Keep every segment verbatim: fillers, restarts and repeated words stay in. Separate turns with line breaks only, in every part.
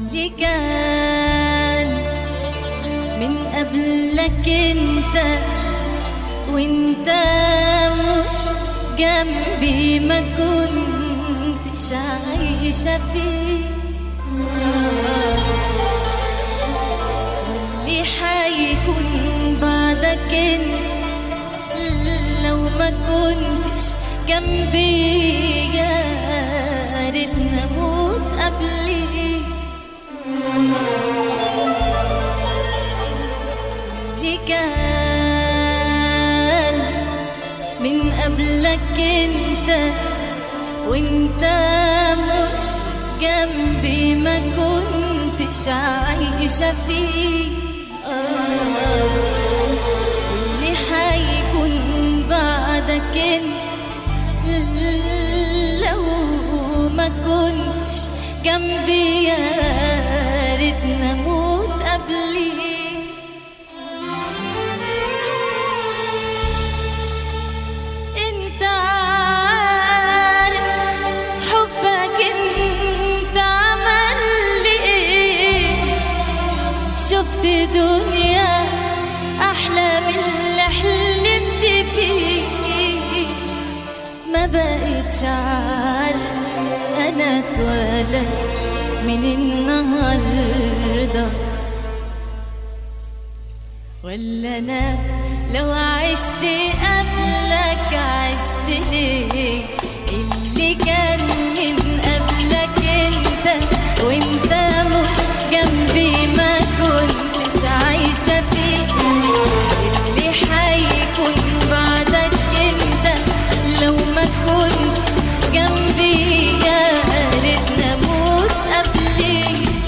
اللي كان من قبلك انت وانت مش جنبي ما كنتش عايشة فيه، واللي حيكون بعدك انت لو ما كنتش جنبي يا ريتني اموت قبلي. اللي كان من قبلك انت وانت مش جنبي ما كنتش عايشة فيه، اللي حيكون بعدك انت لو ما كنتش جنبي يا ريتني اموت قبلي. انت عارف حبك انت عمل لي ايه، شفت دنيا احلى من اللي حلمت بيه، ما بقيتش عارف انا اتولد من النهارده ولا انا لو عشت قبلك عشت ليه. اللي كان من قبلك انت وانت مش جنبي ما كنتش عايشة فيه، اللي حيكون بعدك انت لو ما كنتش جنبي يا ريتني اموت قبلي.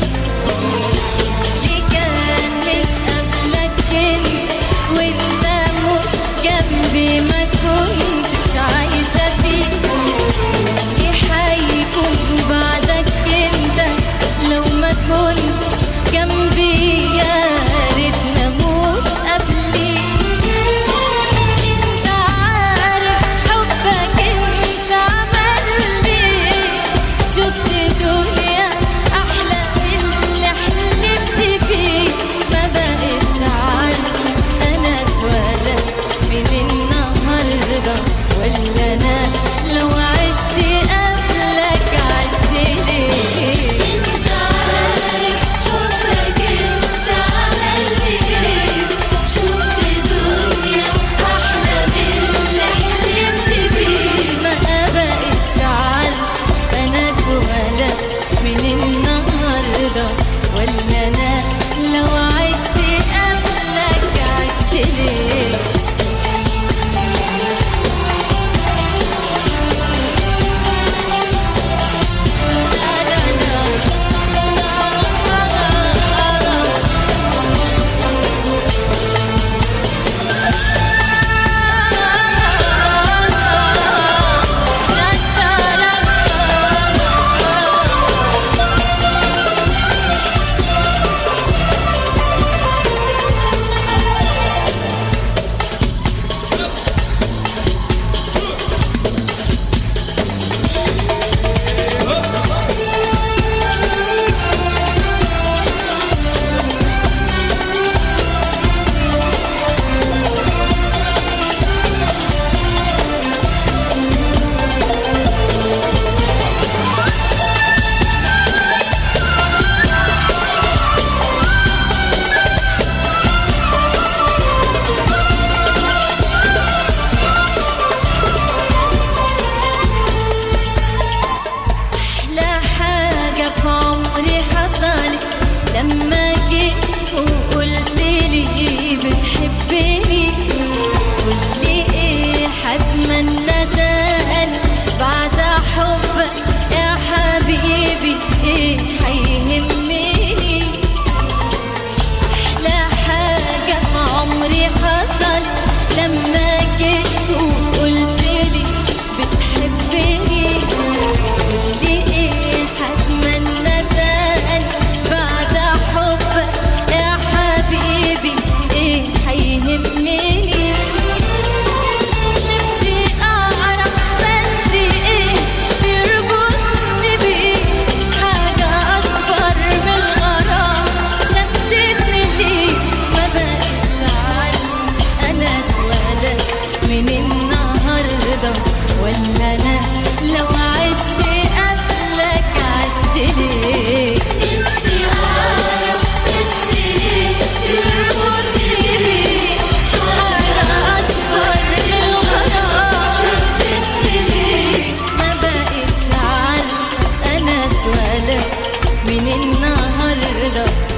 اللي كان من قبلك انت وانت مش جنبي ما كنتش عايشة فيه، اللي حيكون بعدك انت لو ما كنتش جنبي يا ريتني اموت قبلي. انت عارف حبك انت عمل لي، شفت دنيا احلى من اللي حلمت بيه، ما بقتش عارف انا اتولد من النهارده ولا انا لو عشت قبلك عشت ليه. انت عارف حبك انت عمل لي ايه، شفت دنيا احلى من اللي حلمت بيه، ما بقتش عارف انا اتولد من النهارده ولا انا لو عشت قبلك عشت ليه. في عمري حصلت لما جيت وقلت لي بتحبني، قولي ايه هتمنى تاني بعد حبك يا حبيبي، ايه هيهمني. احلى حاجة في عمري حصلت لما جيت وقلت لي بتحبني، قولي ايه هتمنى تاني بعد حبك يا حبيبي، ايه هيهمني. نفسي بالك من النهارده